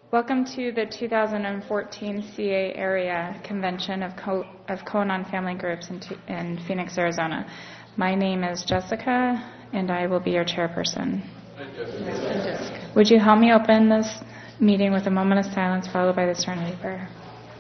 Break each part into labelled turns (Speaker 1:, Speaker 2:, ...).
Speaker 1: Welcome to the 2014 CA Area Convention of Koanon Family Groups in Phoenix, Arizona. My name is Jessica, and I will be your chairperson.
Speaker 2: Hi, Jessica.
Speaker 1: Would you help me open this meeting with a moment of silence followed by the Serenity Prayer?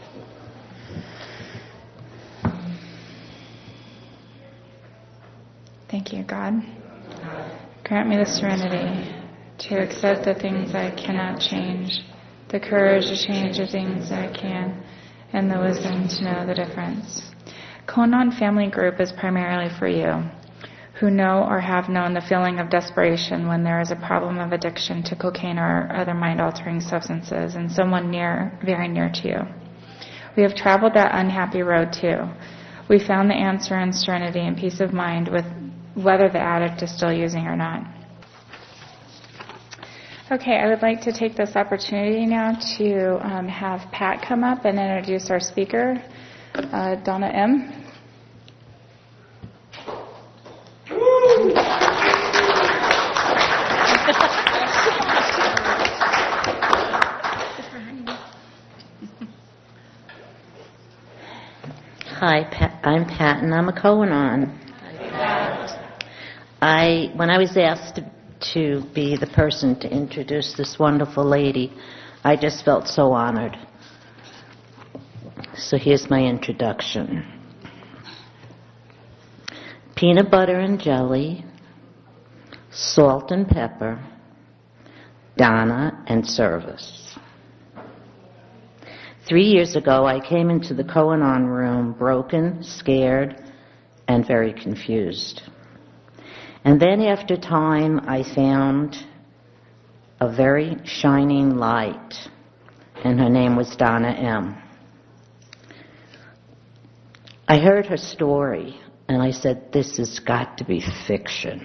Speaker 1: Thank you, God. Grant me the serenity to accept the things I cannot change, the courage to change the things I can, and the wisdom to know the difference. Koanon Family Group is primarily for you, who know or have known the feeling of desperation when there is a problem of addiction to cocaine or other mind-altering substances and someone very near to you. We have traveled that unhappy road too. We found the answer in serenity and peace of mind with whether the addict is still using or not. Okay, I would like to take this opportunity now to have Pat come up and introduce our speaker, Donna M.
Speaker 3: Hi, I'm Pat, and I'm a Koanon. When I was asked to be the person to introduce this wonderful lady, I just felt so honored. So here's my introduction. Peanut butter and jelly, salt and pepper, Donna and service. 3 years ago, I came into the Koanon room broken, scared, and very confused. And then after time, I found a very shining light, and her name was Donna M. I heard her story, and I said, this has got to be fiction.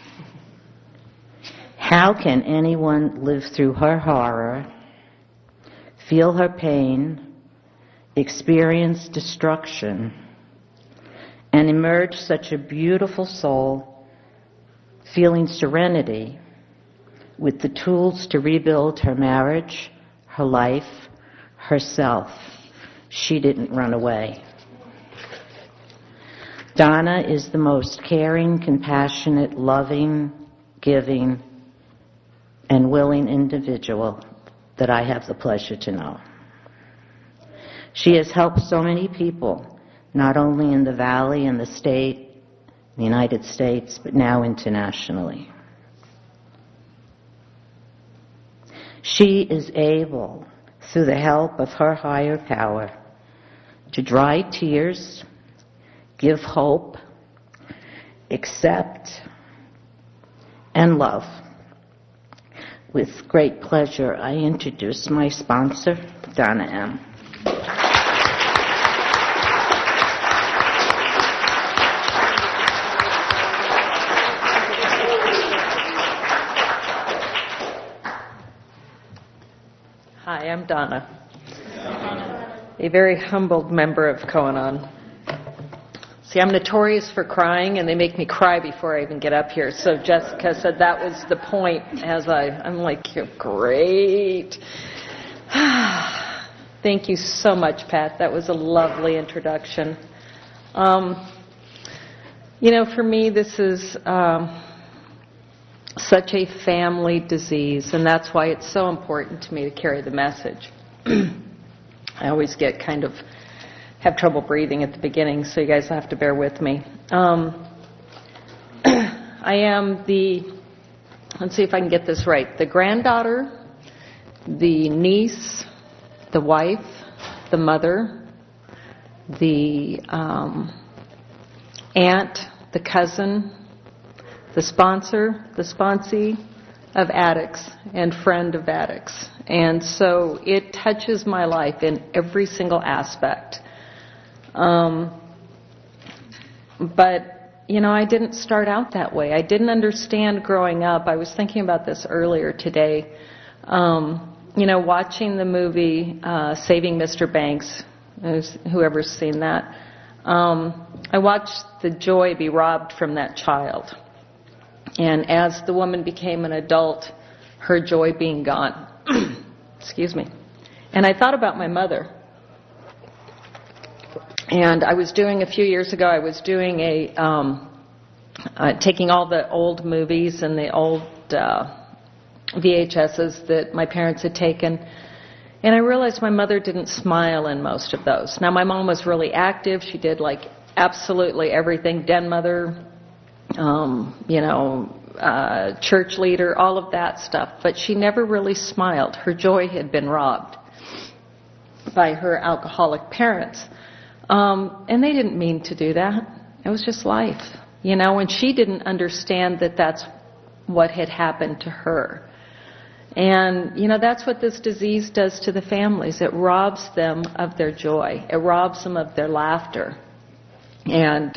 Speaker 3: How can anyone live through her horror, feel her pain, experience destruction, and emerge such a beautiful soul, feeling serenity, with the tools to rebuild her marriage, her life, herself? She didn't run away. Donna is the most caring, compassionate, loving, giving, and willing individual that I have the pleasure to know. She has helped so many people, not only in the Valley and the state, the United States, but now internationally. She is able, through the help of her higher power, to dry tears, give hope, accept, and love. With great pleasure, I introduce my sponsor, Donna M.
Speaker 4: Hi, I'm Donna, a very humbled member of Koanon. See, I'm notorious for crying, and they make me cry before I even get up here. So Jessica said that was the point. I'm like, great. Thank you so much, Pat. That was a lovely introduction. For me, this is such a family disease, and that's why it's so important to me to carry the message. I always have trouble breathing at the beginning, so you guys have to bear with me. I am let's see if I can get this right, the granddaughter, the niece, the wife, the mother, the aunt, the cousin, the sponsor, the sponsee of addicts, and friend of addicts. And so it touches my life in every single aspect. But, I didn't start out that way. I didn't understand growing up. I was thinking about this earlier today. Watching the movie Saving Mr. Banks, whoever's seen that, I watched the joy be robbed from that child. And as the woman became an adult, her joy being gone. Excuse me. And I thought about my mother. And I was doing, a few years ago, I was doing taking all the old movies and the old VHSs that my parents had taken. And I realized my mother didn't smile in most of those. Now, my mom was really active. She did like absolutely everything. Den mother, church leader, all of that stuff. But she never really smiled. Her joy had been robbed by her alcoholic parents. And they didn't mean to do that. It was just life. And she didn't understand that that's what had happened to her. And, that's what this disease does to the families. It robs them of their joy. It robs them of their laughter. And,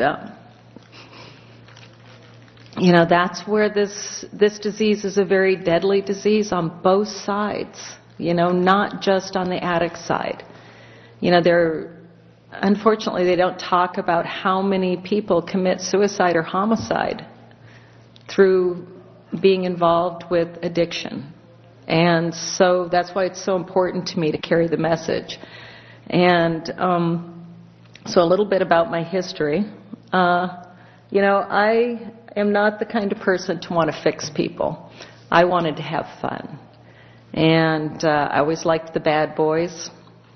Speaker 4: that's where this disease is a very deadly disease on both sides, not just on the addict side. Unfortunately, they don't talk about how many people commit suicide or homicide through being involved with addiction. And so that's why it's so important to me to carry the message. And so a little bit about my history. I am not the kind of person to want to fix people. I wanted to have fun. And I always liked the bad boys.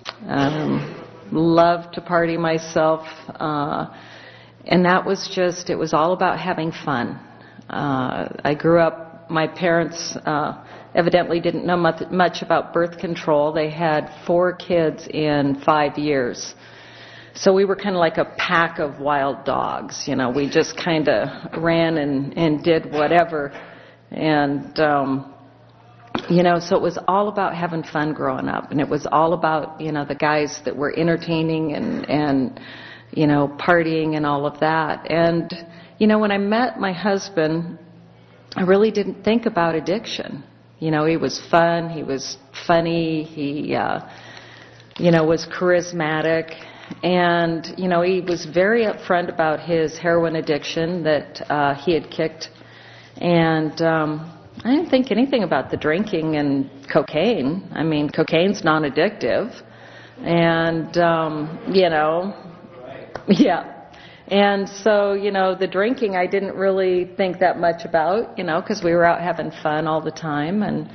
Speaker 4: Loved to party myself. And that was it was all about having fun. I grew up, my parents evidently didn't know much about birth control. They had 4 kids in 5 years. So we were kind of like a pack of wild dogs. We just kind of ran and did whatever. And, so it was all about having fun growing up. And it was all about, the guys that were entertaining and partying and all of that. And, when I met my husband, I really didn't think about addiction. He was fun, he was funny, he, was charismatic. And, he was very upfront about his heroin addiction that he had kicked. And I didn't think anything about the drinking and cocaine. I mean, cocaine's non-addictive. And, yeah. And so, the drinking I didn't really think that much about, because we were out having fun all the time. And,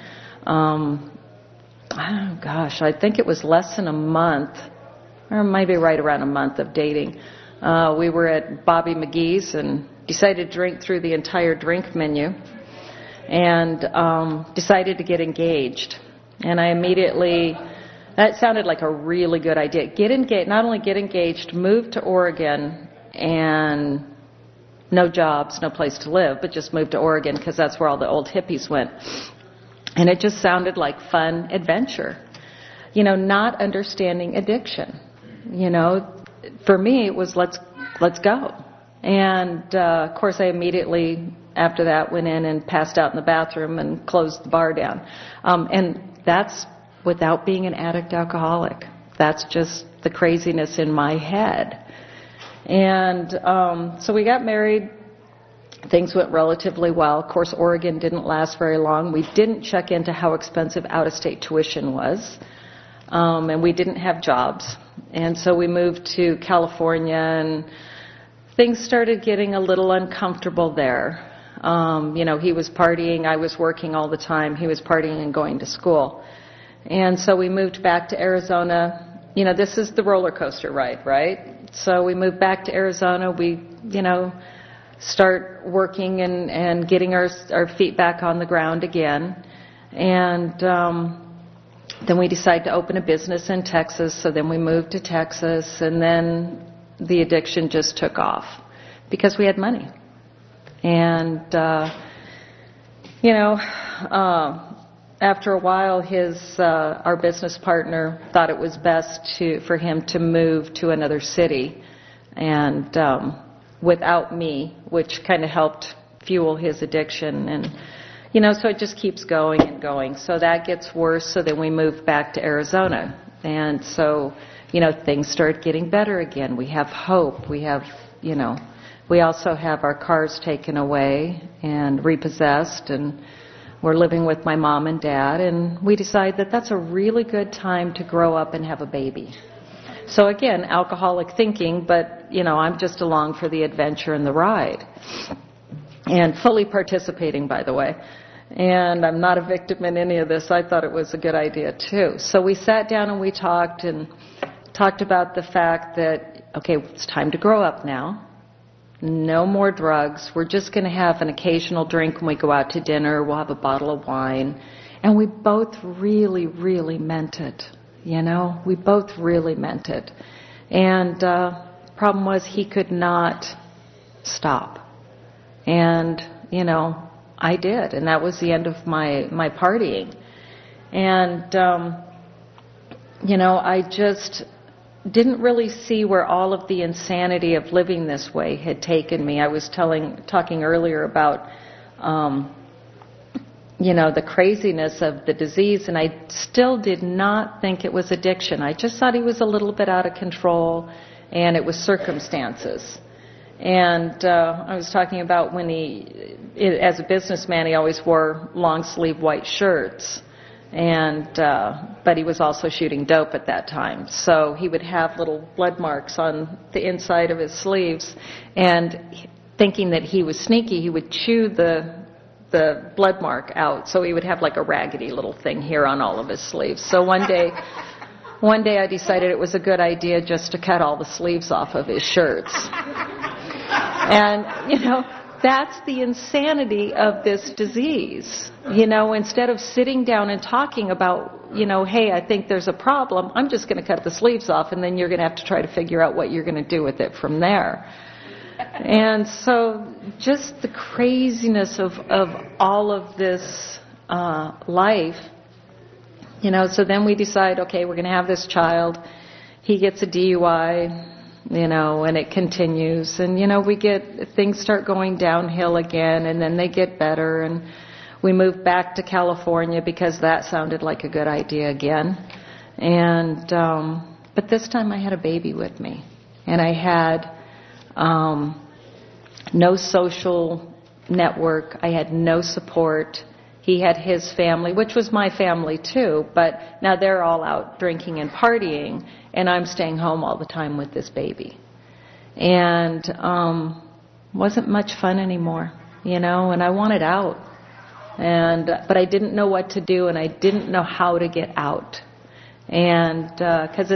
Speaker 4: I think it was less than a month, or maybe right around a month of dating. We were at Bobby McGee's and decided to drink through the entire drink menu and decided to get engaged. And I immediately, that sounded like a really good idea. Not only get engaged, move to Oregon, and no jobs, no place to live, but just moved to Oregon because that's where all the old hippies went. And it just sounded like fun adventure. Not understanding addiction. For me it was let's go. And of course I immediately after that went in and passed out in the bathroom and closed the bar down. And that's without being an addict alcoholic. That's just the craziness in my head. And so we got married. Things went relatively well. Of course, Oregon didn't last very long. We didn't check into how expensive out-of-state tuition was. And we didn't have jobs. And so we moved to California, and things started getting a little uncomfortable there. He was partying. I was working all the time. He was partying and going to school. And so we moved back to Arizona. This is the roller coaster ride, right? So we moved back to Arizona. We, start working and getting our feet back on the ground again. And then we decided to open a business in Texas. So then we moved to Texas, and then the addiction just took off because we had money. And, after a while, our business partner thought it was best for him to move to another city, and without me, which kind of helped fuel his addiction. And so it just keeps going and going. So that gets worse. So then we moved back to Arizona, and so things start getting better again. We have hope. We have we also have our cars taken away and repossessed, and we're living with my mom and dad, and we decide that that's a really good time to grow up and have a baby. So again, alcoholic thinking, but, I'm just along for the adventure and the ride. And fully participating, by the way. And I'm not a victim in any of this. I thought it was a good idea, too. So we sat down and we talked about the fact that, okay, it's time to grow up now. No more drugs. We're just going to have an occasional drink when we go out to dinner. We'll have a bottle of wine. And we both really, really meant it. We both really meant it. And problem was he could not stop. And, I did. And that was the end of my partying. And, I just didn't really see where all of the insanity of living this way had taken me. I was talking earlier about, the craziness of the disease, and I still did not think it was addiction. I just thought he was a little bit out of control, and it was circumstances. And I was talking about when as a businessman, he always wore long-sleeve white shirts. And but he was also shooting dope at that time. So he would have little blood marks on the inside of his sleeves. And thinking that he was sneaky, he would chew the blood mark out. So he would have like a raggedy little thing here on all of his sleeves. So one day I decided it was a good idea just to cut all the sleeves off of his shirts. And, that's the insanity of this disease. Instead of sitting down and talking about, hey, I think there's a problem, I'm just going to cut the sleeves off, and then you're going to have to try to figure out what you're going to do with it from there. And so just the craziness of all of this life, so then we decide, okay, we're going to have this child. He gets a DUI. And it continues. And, things start going downhill again, and then they get better. And we moved back to California because that sounded like a good idea again. And, but this time I had a baby with me. And I had no social network. I had no support. He had his family, which was my family too, but now they're all out drinking and partying, and I'm staying home all the time with this baby. And wasn't much fun anymore, and I wanted out. But I didn't know what to do, and I didn't know how to get out. And because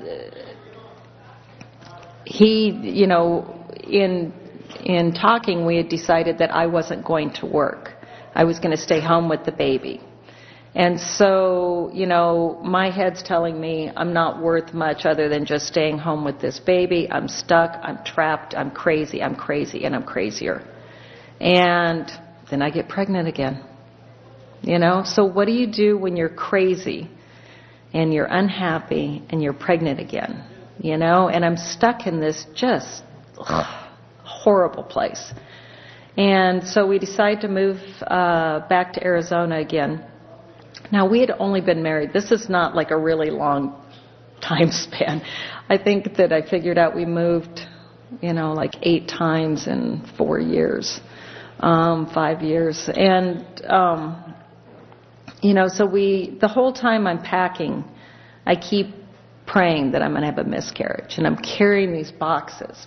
Speaker 4: in talking, we had decided that I wasn't going to work. I was going to stay home with the baby. And so, my head's telling me I'm not worth much other than just staying home with this baby. I'm stuck, I'm trapped, I'm crazy, and I'm crazier. And then I get pregnant again. So what do you do when you're crazy and you're unhappy and you're pregnant again? And I'm stuck in this just horrible place. And so we decided to move back to Arizona again. Now, we had only been married. This is not like a really long time span. I think that I figured out we moved, like 8 times in 4 years, 5 years. And, so the whole time I'm packing, I keep praying that I'm going to have a miscarriage. And I'm carrying these boxes.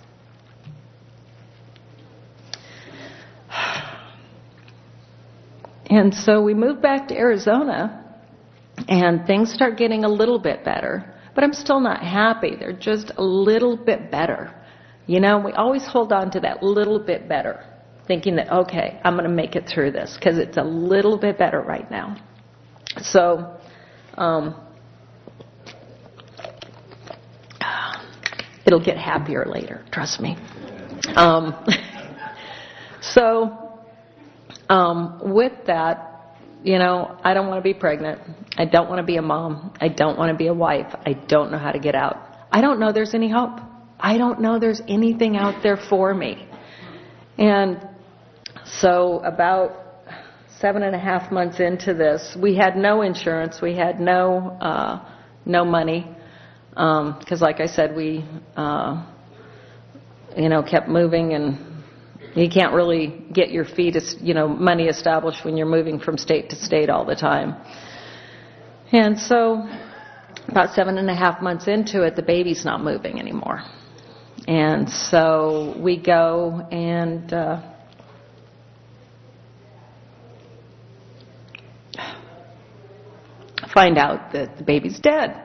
Speaker 4: And so we moved back to Arizona, and things start getting a little bit better. But I'm still not happy. They're just a little bit better. We always hold on to that little bit better, thinking that, okay, I'm going to make it through this, because it's a little bit better right now. So, it'll get happier later, trust me. With that, I don't want to be pregnant. I don't want to be a mom. I don't want to be a wife. I don't know how to get out. I don't know there's any hope. I don't know there's anything out there for me. And so about 7.5 months into this, we had no insurance. We had no money. Because like I said, we, kept moving and You can't really get your feet, money established when you're moving from state to state all the time. And so about 7.5 months into it, the baby's not moving anymore. And so we go and find out that the baby's dead.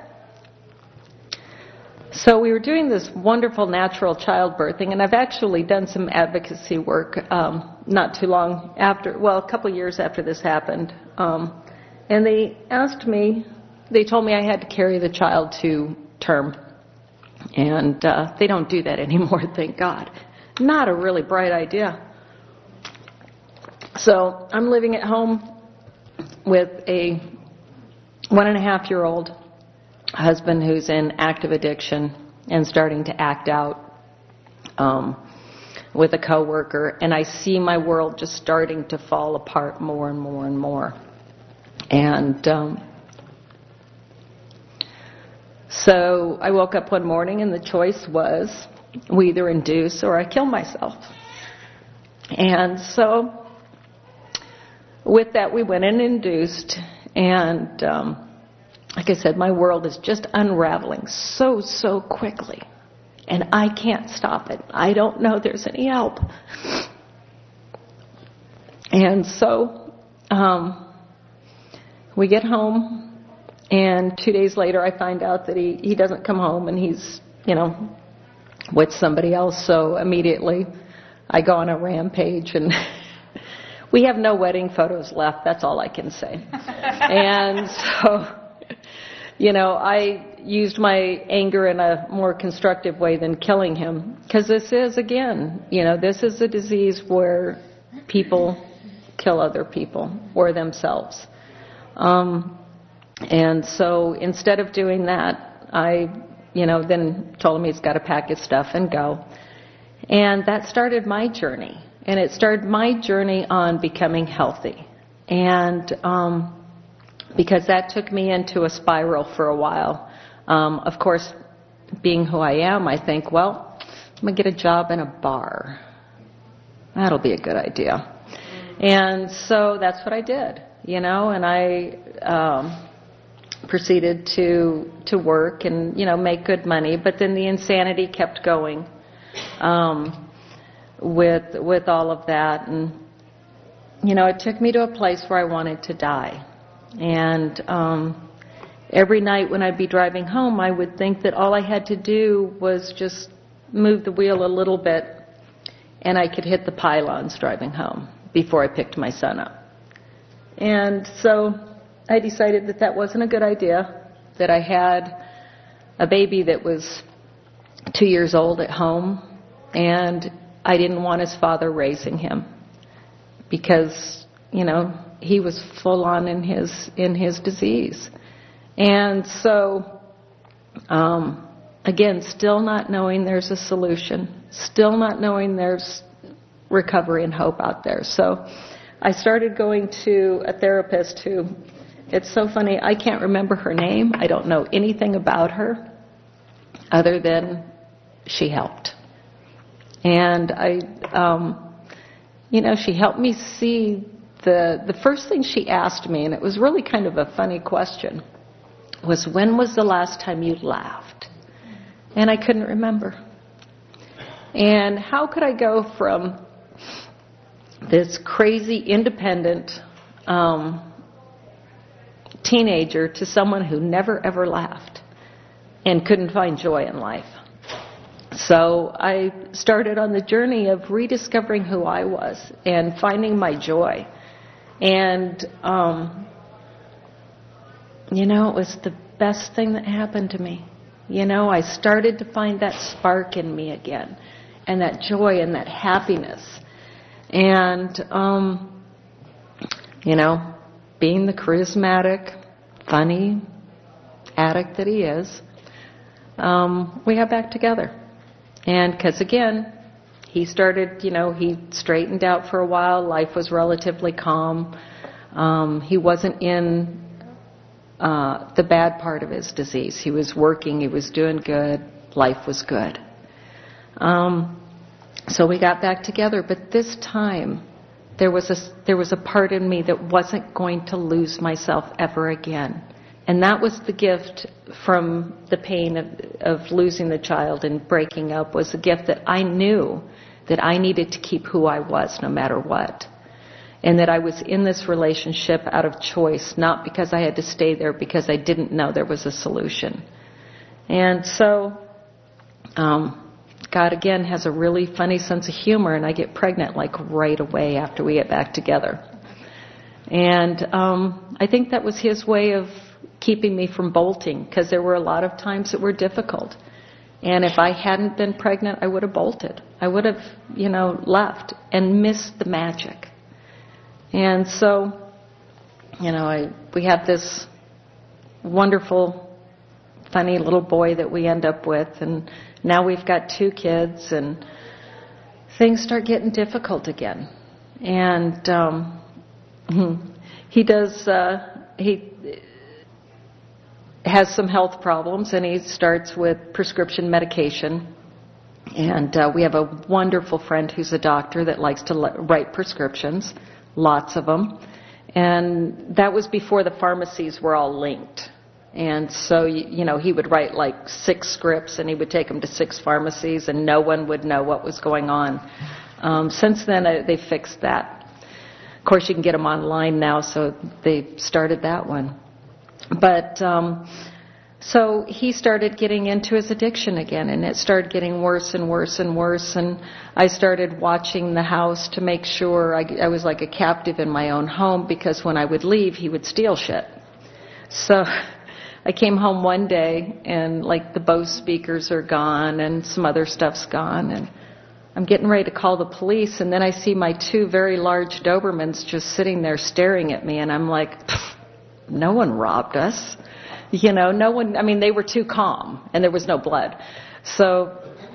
Speaker 4: So we were doing this wonderful natural childbirthing, and I've actually done some advocacy work not too long after, a couple years after this happened. And they told me I had to carry the child to term. And they don't do that anymore, thank God. Not a really bright idea. So I'm living at home with a 1.5-year-old husband who's in active addiction and starting to act out with a coworker, and I see my world just starting to fall apart more and more and more. And so I woke up one morning and the choice was we either induce or I kill myself. And so with that we went and induced, and like I said, my world is just unraveling so quickly, and I can't stop it. I don't know there's any help. And so we get home, and 2 days later I find out that he doesn't come home, and he's, with somebody else. So immediately I go on a rampage, and we have no wedding photos left. That's all I can say. And so I used my anger in a more constructive way than killing him. Because this is, again, this is a disease where people kill other people or themselves. And so instead of doing that, I, then told him he's got to pack his stuff and go. And that started my journey. And it started my journey on becoming healthy. And because that took me into a spiral for a while. Of course, being who I am, I think, I'm going to get a job in a bar. That'll be a good idea. And so that's what I did, and I proceeded to work and, make good money. But then the insanity kept going with all of that. And, it took me to a place where I wanted to die. And every night when I'd be driving home, I would think that all I had to do was just move the wheel a little bit, and I could hit the pylons driving home before I picked my son up. And so I decided that that wasn't a good idea, that I had a baby that was 2 years old at home, and I didn't want his father raising him because, he was full on in his disease. And so, again, still not knowing there's a solution, still not knowing there's recovery and hope out there. So I started going to a therapist who, it's so funny, I can't remember her name. I don't know anything about her other than she helped. And she helped me see the first thing she asked me, and it was really kind of a funny question, was, when was the last time you laughed? And I couldn't remember. And how could I go from this crazy, independent teenager to someone who never ever laughed and couldn't find joy in life? So I started on the journey of rediscovering who I was and finding my joy. And, it was the best thing that happened to me. I started to find that spark in me again, and that joy and that happiness. And, being the charismatic, funny addict that he is, we got back together. And because, again, he started, he straightened out for a while. Life was relatively calm. He wasn't in the bad part of his disease. He was working. He was doing good. Life was good. So we got back together, but this time there was a part in me that wasn't going to lose myself ever again. And that was the gift from the pain of losing the child and breaking up, was the gift that I knew that I needed to keep who I was no matter what. And that I was in this relationship out of choice, not because I had to stay there because I didn't know there was a solution. And so God again has a really funny sense of humor, and I get pregnant like right away after we get back together. And I think that was His way of keeping me from bolting, because there were a lot of times that were difficult. And if I hadn't been pregnant, I would have bolted. I would have, left and missed the magic. And so, we have this wonderful, funny little boy that we end up with, and now we've got 2 kids, and things start getting difficult again. And he has some health problems, and he starts with prescription medication. And we have a wonderful friend who's a doctor that likes to write prescriptions, lots of them. And that was before the pharmacies were all linked. And so, he would write like 6 scripts, and he would take them to 6 pharmacies, and no one would know what was going on. Since then, they fixed that. Of course, you can get them online now, so they started that one. But so he started getting into his addiction again, and it started getting worse and worse and worse. And I started watching the house to make sure I was like a captive in my own home, because when I would leave, he would steal shit. So I came home one day, and like the Bose speakers are gone, and some other stuff's gone, and I'm getting ready to call the police, and then I see my 2 very large Dobermans just sitting there staring at me, and I'm like, no one robbed us. No one, they were too calm, and there was no blood. So,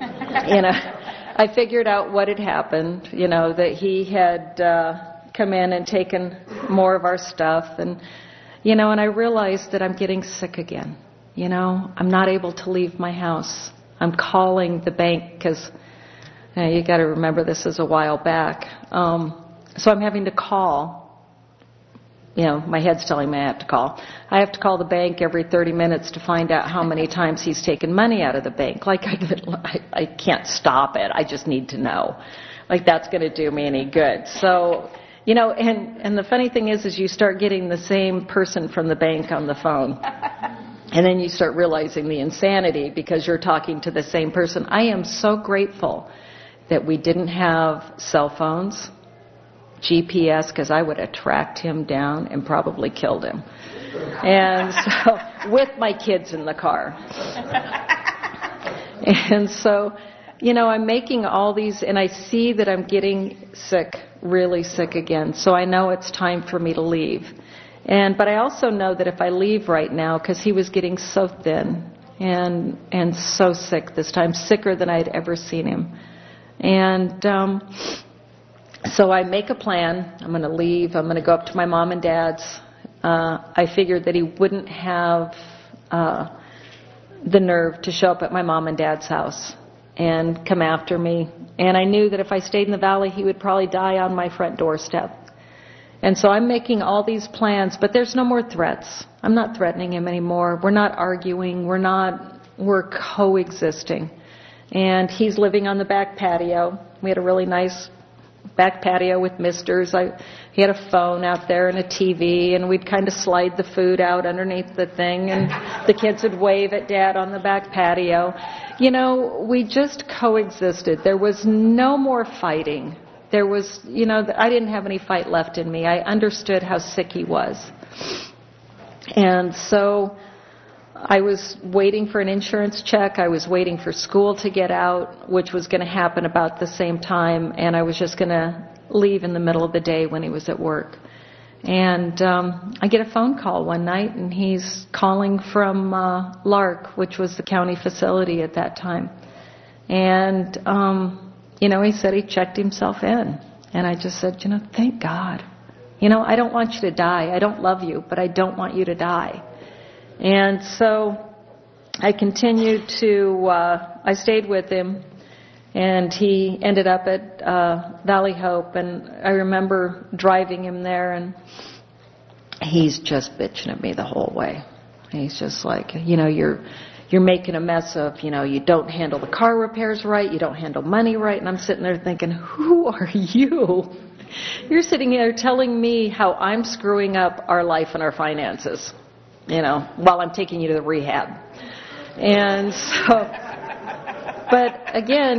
Speaker 4: I figured out what had happened, that he had come in and taken more of our stuff, and I realized that I'm getting sick again. I'm not able to leave my house. I'm calling the bank because you got to remember this is a while back. So I'm having to call. My head's telling me I have to call. I have to call the bank every 30 minutes to find out how many times he's taken money out of the bank. Like, I can't stop it. I just need to know. Like, that's going to do me any good. So, and the funny thing is you start getting the same person from the bank on the phone. And then you start realizing the insanity because you're talking to the same person. I am so grateful that we didn't have cell phones, GPS, because I would have tracked him down and probably killed him. And so, with my kids in the car. And so, I'm making all these, and I see that I'm getting sick, really sick again. So I know it's time for me to leave. But I also know that if I leave right now, because he was getting so thin and so sick this time, sicker than I'd ever seen him. And so I make a plan. I'm going to leave. I'm going to go up to my mom and dad's. I figured that he wouldn't have the nerve to show up at my mom and dad's house and come after me. And I knew that if I stayed in the valley, he would probably die on my front doorstep. And so I'm making all these plans, but there's no more threats. I'm not threatening him anymore. We're not arguing. We're coexisting. And he's living on the back patio. We had a really nice back patio with misters. He had a phone out there and a TV, and we'd kind of slide the food out underneath the thing, and the kids would wave at Dad on the back patio. We just coexisted. There was no more fighting. There was, I didn't have any fight left in me. I understood how sick he was. And so I was waiting for an insurance check. I was waiting for school to get out, which was going to happen about the same time. And I was just going to leave in the middle of the day when he was at work. And I get a phone call one night, and he's calling from Lark, which was the county facility at that time. And, he said he checked himself in. And I just said, thank God. I don't want you to die. I don't love you, but I don't want you to die. And so I continued I stayed with him, And he ended up at Valley Hope, and I remember driving him there, and he's just bitching at me the whole way. He's just like, you're making a mess of, you don't handle the car repairs right, you don't handle money right. And I'm sitting there thinking, who are you? You're sitting there telling me how I'm screwing up our life and our finances, while I'm taking you to the rehab. And so, but again,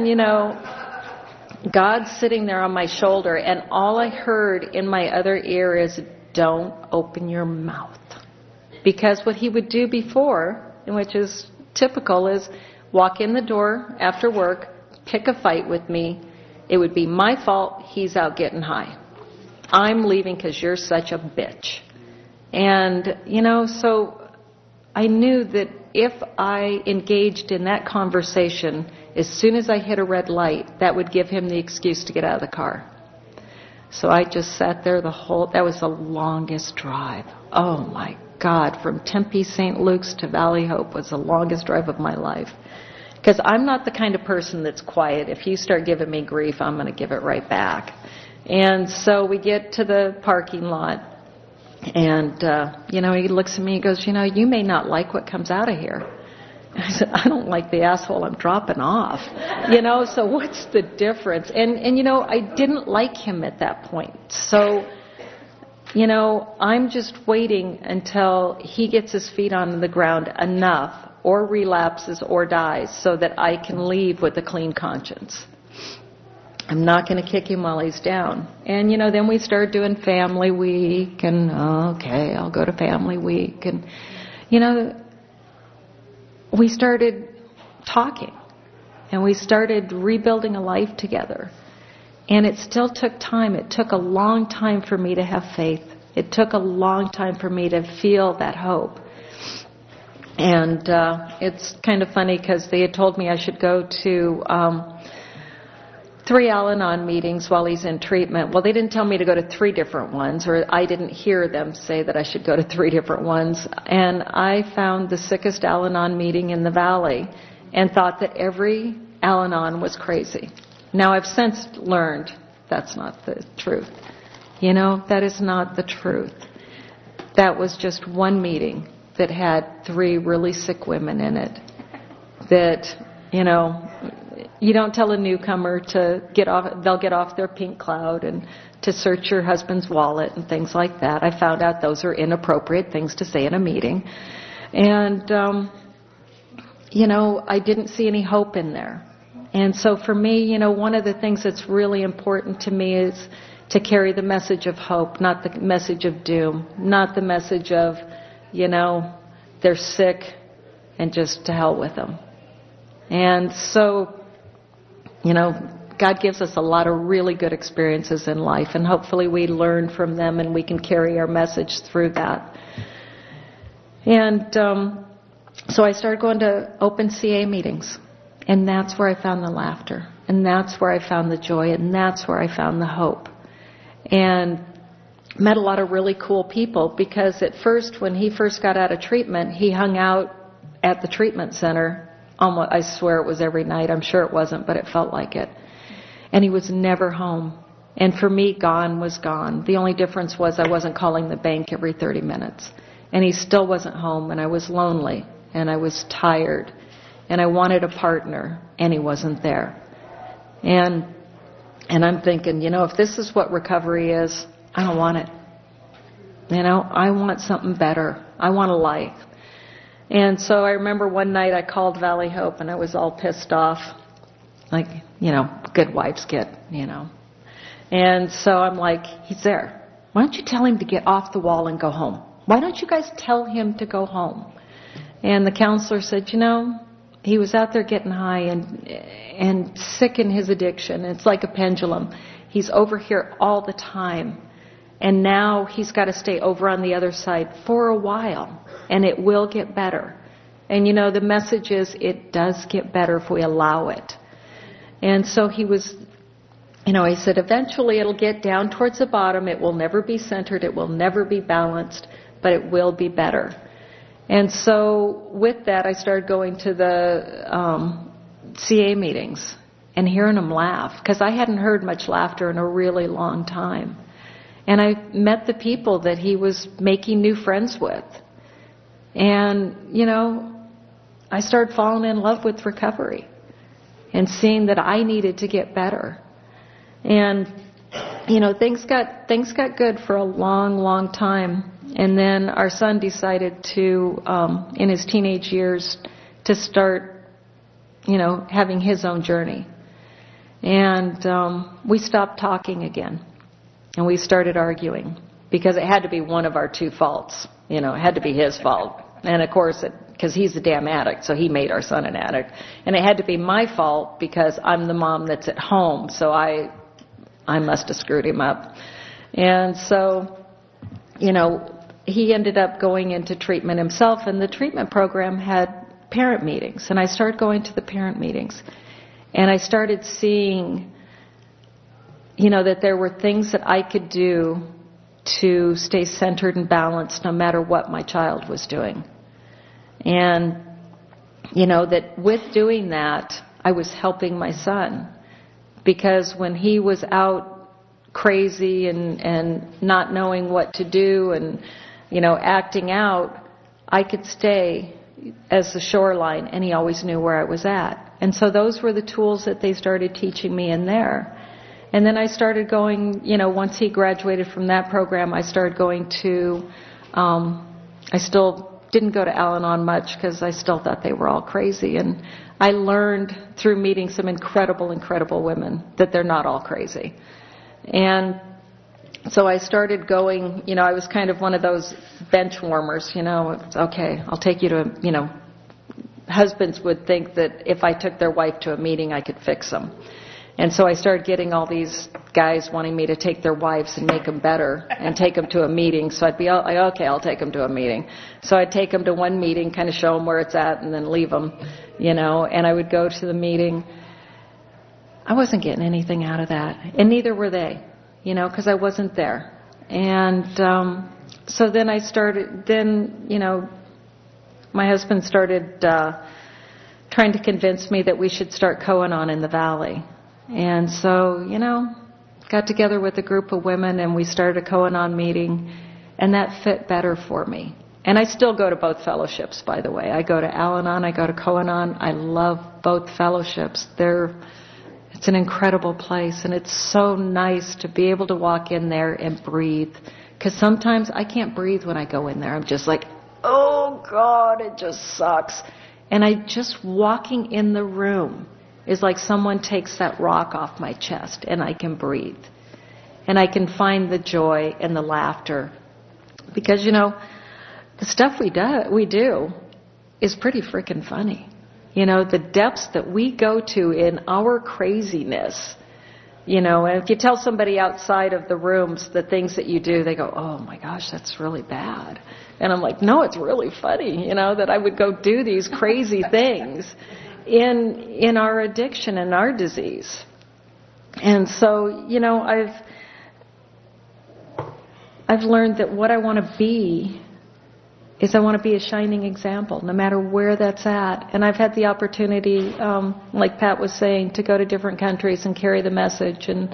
Speaker 4: God's sitting there on my shoulder, and all I heard in my other ear is, don't open your mouth. Because what he would do before, which is typical, is walk in the door after work, pick a fight with me. It would be my fault. He's out getting high. I'm leaving because you're such a bitch. And, so I knew that if I engaged in that conversation, as soon as I hit a red light, that would give him the excuse to get out of the car. So I just sat there that was the longest drive. Oh my God, from Tempe, St. Luke's to Valley Hope was the longest drive of my life. Because I'm not the kind of person that's quiet. If you start giving me grief, I'm going to give it right back. And so we get to the parking lot, and, he looks at me and goes, you may not like what comes out of here. And I said, I don't like the asshole I'm dropping off. So what's the difference? And I didn't like him at that point. So, I'm just waiting until he gets his feet on the ground enough, or relapses or dies, so that I can leave with a clean conscience. I'm not going to kick him while he's down. And, then we started doing family week, and, okay, I'll go to family week. And, we started talking, and we started rebuilding a life together. And it still took time. It took a long time for me to have faith. It took a long time for me to feel that hope. And it's kind of funny because they had told me I should go to 3 Al-Anon meetings while he's in treatment. Well, they didn't tell me to go to 3 different ones, or I didn't hear them say that I should go to 3 different ones. And I found the sickest Al-Anon meeting in the Valley and thought that every Al-Anon was crazy. Now, I've since learned that's not the truth. That is not the truth. That was just one meeting that had 3 really sick women in it. That, you don't tell a newcomer to they'll get off their pink cloud and to search your husband's wallet and things like that. I found out those are inappropriate things to say in a meeting. And, I didn't see any hope in there. And so for me, one of the things that's really important to me is to carry the message of hope, not the message of doom, not the message of, they're sick and just to hell with them. And so, God gives us a lot of really good experiences in life, and hopefully we learn from them and we can carry our message through that. And so I started going to open CA meetings. And that's where I found the laughter. And that's where I found the joy. And that's where I found the hope. And met a lot of really cool people, because at first, when he first got out of treatment, he hung out at the treatment center. Almost, I swear it was every night. I'm sure it wasn't, but it felt like it. And he was never home. And for me, gone was gone. The only difference was I wasn't calling the bank every 30 minutes. And he still wasn't home, and I was lonely, and I was tired. And I wanted a partner, and he wasn't there. And I'm thinking, if this is what recovery is, I don't want it. I want something better. I want a life. And so I remember one night I called Valley Hope, and I was all pissed off, like, good wives get, And so I'm like, he's there. Why don't you tell him to get off the wall and go home? Why don't you guys tell him to go home? And the counselor said, he was out there getting high and sick in his addiction. It's like a pendulum. He's over here all the time. And now he's got to stay over on the other side for a while. And it will get better. And the message is it does get better if we allow it. And so he was, he said, eventually it'll get down towards the bottom. It will never be centered. It will never be balanced. But it will be better. And so with that, I started going to the CA meetings. and hearing them laugh, because I hadn't heard much laughter in a really long time. And I met the people that he was making new friends with. And, I started falling in love with recovery and seeing that I needed to get better. And, things got good for a long, long time. And then our son decided to, in his teenage years, to start, having his own journey. And we stopped talking again. And we started arguing because it had to be one of our two faults. It had to be his fault. And of course, because he's a damn addict, so he made our son an addict. And it had to be my fault because I'm the mom that's at home, so I must have screwed him up. And so, he ended up going into treatment himself, and the treatment program had parent meetings. And I started going to the parent meetings. And I started seeing, that there were things that I could do to stay centered and balanced no matter what my child was doing. And, that with doing that, I was helping my son. Because when he was out crazy and not knowing what to do and, acting out, I could stay as the shoreline, and he always knew where I was at. And so those were the tools that they started teaching me in there. And then I started going, once he graduated from that program, I started going to, I still didn't go to Al-Anon much because I still thought they were all crazy. And I learned through meeting some incredible, incredible women that they're not all crazy. And so I started going, I was kind of one of those bench warmers, it's okay, I'll take you to, husbands would think that if I took their wife to a meeting, I could fix them. And so I started getting all these guys wanting me to take their wives and make them better and take them to a meeting. So I'd be like, okay, I'll take them to a meeting. So I'd take them to one meeting, kind of show them where it's at, and then leave them, and I would go to the meeting. I wasn't getting anything out of that. And neither were they, because I wasn't there. And so then my husband started trying to convince me that we should start Koanon in the Valley. And so, got together with a group of women and we started a Koanon meeting, and that fit better for me. And I still go to both fellowships, by the way. I go to Al-Anon, I go to Koanon. I love both fellowships. It's an incredible place, and it's so nice to be able to walk in there and breathe. Because sometimes I can't breathe when I go in there. I'm just like, oh God, it just sucks. And just walking in the room is like someone takes that rock off my chest, and I can breathe. And I can find the joy and the laughter. Because, the stuff we do is pretty freaking funny. The depths that we go to in our craziness. And if you tell somebody outside of the rooms the things that you do, they go, oh my gosh, that's really bad. And I'm like, no, it's really funny, that I would go do these crazy things in our addiction and our disease. And so, I've learned that what I want to be is I want to be a shining example, no matter where that's at. And I've had the opportunity, like Pat was saying, to go to different countries and carry the message. And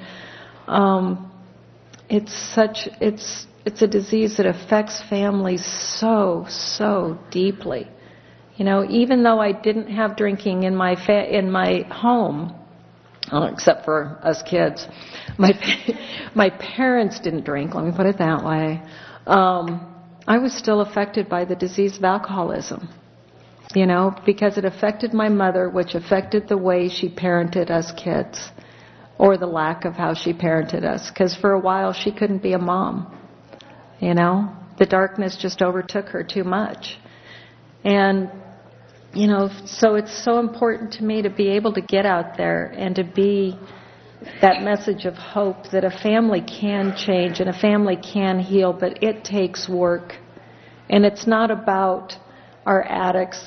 Speaker 4: it's a disease that affects families so, so deeply. Even though I didn't have drinking in my home, except for us kids, my parents didn't drink. Let me put it that way. I was still affected by the disease of alcoholism, because it affected my mother, which affected the way she parented us kids, or the lack of how she parented us. Because for a while she couldn't be a mom. The darkness just overtook her too much. And, so it's so important to me to be able to get out there and to be that message of hope that a family can change and a family can heal, but it takes work. And it's not about our addicts,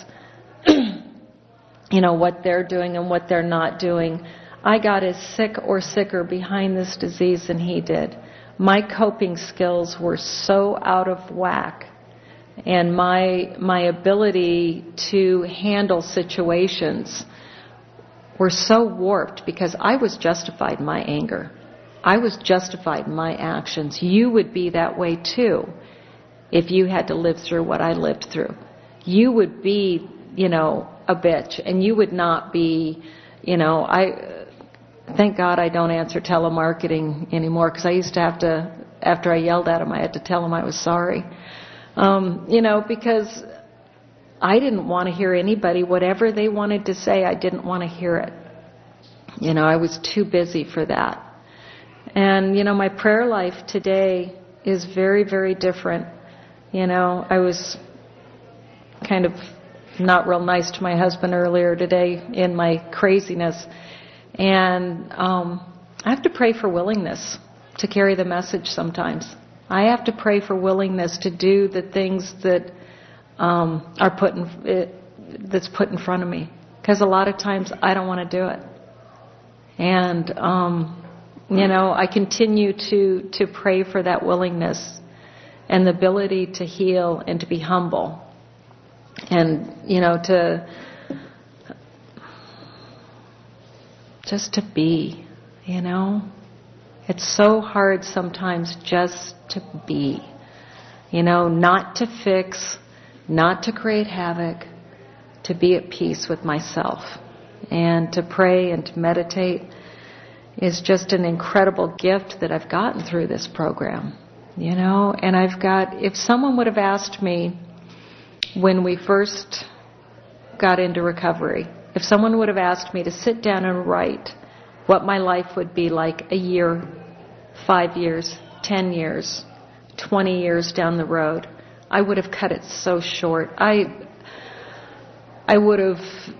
Speaker 4: what they're doing and what they're not doing. I got as sick or sicker behind this disease than he did. My coping skills were so out of whack, and my ability to handle situations were so warped because I was justified in my anger. I was justified in my actions. You would be that way too if you had to live through what I lived through. You would be, a bitch, and you would not be, thank God I don't answer telemarketing anymore, because I used to have to, after I yelled at him, I had to tell him I was sorry. Because I didn't want to hear anybody, whatever they wanted to say, I didn't want to hear it. I was too busy for that. And, my prayer life today is very, very different. I was kind of not real nice to my husband earlier today in my craziness. And I have to pray for willingness to carry the message sometimes. I have to pray for willingness to do the things that that's put in front of me. Because a lot of times I don't want to do it. And, I continue to pray for that willingness and the ability to heal and to be humble. And, just to be, It's so hard sometimes just to be, not to fix, not to create havoc, to be at peace with myself. And to pray and to meditate is just an incredible gift that I've gotten through this program, And if someone would have asked me when we first got into recovery, if someone would have asked me to sit down and write what my life would be like a year, 5 years, 10 years, 20 years down the road, I would have cut it so short. I would have,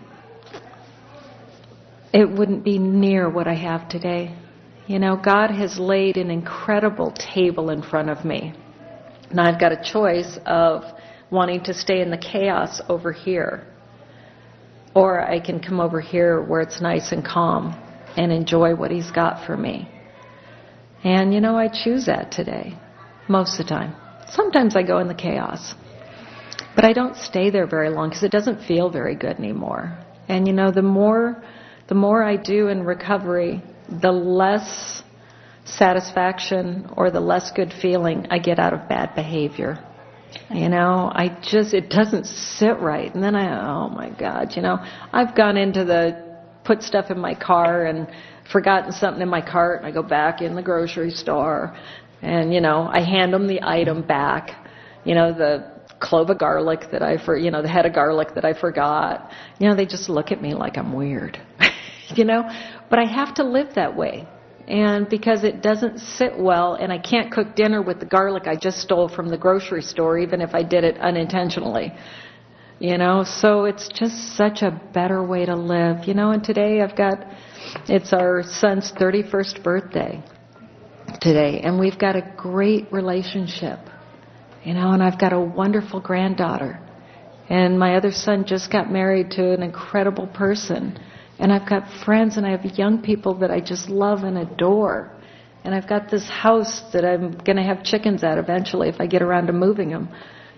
Speaker 4: it wouldn't be near what I have today. God has laid an incredible table in front of me. Now I've got a choice of wanting to stay in the chaos over here, or I can come over here where it's nice and calm and enjoy what He's got for me. And I choose that today, most of the time. Sometimes I go in the chaos, but I don't stay there very long because it doesn't feel very good anymore. And the more I do in recovery, the less satisfaction or the less good feeling I get out of bad behavior. It doesn't sit right. And then oh my God, I've gone into put stuff in my car and forgotten something in my cart. I go back in the grocery store and, I hand them the item back, the clove of garlic that the head of garlic that I forgot. They just look at me like I'm weird, but I have to live that way. And because it doesn't sit well, and I can't cook dinner with the garlic I just stole from the grocery store, even if I did it unintentionally. So it's just such a better way to live. And today it's our son's 31st birthday today, and we've got a great relationship. And I've got a wonderful granddaughter. And my other son just got married to an incredible person. And I've got friends and I have young people that I just love and adore. And I've got this house that I'm going to have chickens at eventually if I get around to moving them.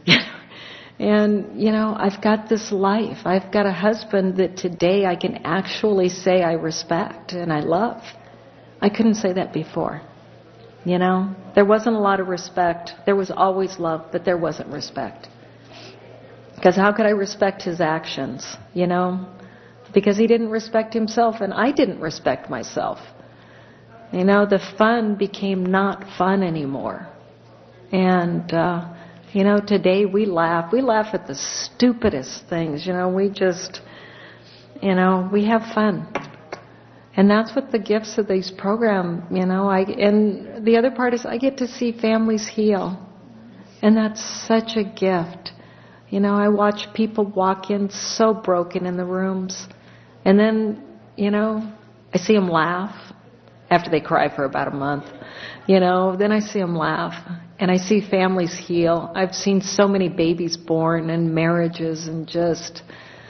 Speaker 4: And, I've got this life. I've got a husband that today I can actually say I respect and I love. I couldn't say that before. There wasn't a lot of respect. There was always love, but there wasn't respect. Because how could I respect his actions, Because he didn't respect himself and I didn't respect myself. The fun became not fun anymore. And, today we laugh. We laugh at the stupidest things. We just, we have fun. And that's what the gifts of these programs, and the other part is I get to see families heal. And that's such a gift. I watch people walk in so broken in the rooms. And then, I see them laugh after they cry for about a month. Then I see them laugh. And I see families heal. I've seen so many babies born and marriages and just,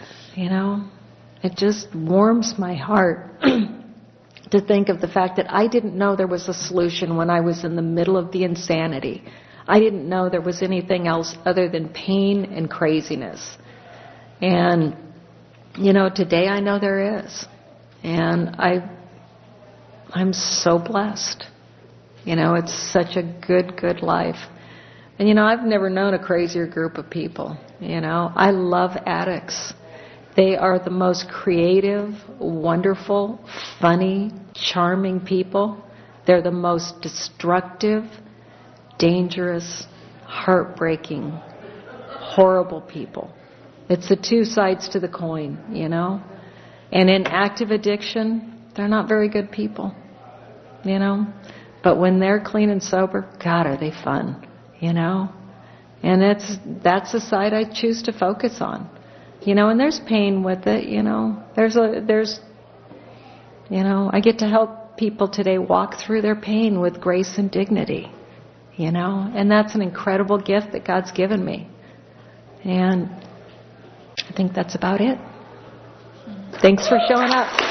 Speaker 4: it just warms my heart to think of the fact that I didn't know there was a solution when I was in the middle of the insanity. I didn't know there was anything else other than pain and craziness. And, today I know there is. And I'm so blessed. It's such a good life. And I've never known a crazier group of people. I love addicts. They are the most creative, wonderful, funny, charming people. They're the most destructive, dangerous, heartbreaking, horrible people. It's the two sides to the coin, And in active addiction, they're not very good people, But when they're clean and sober, God, are they fun, And that's the side I choose to focus on. And there's pain with it, There's I get to help people today walk through their pain with grace and dignity, And that's an incredible gift that God's given me. And I think that's about it. Thanks for showing up.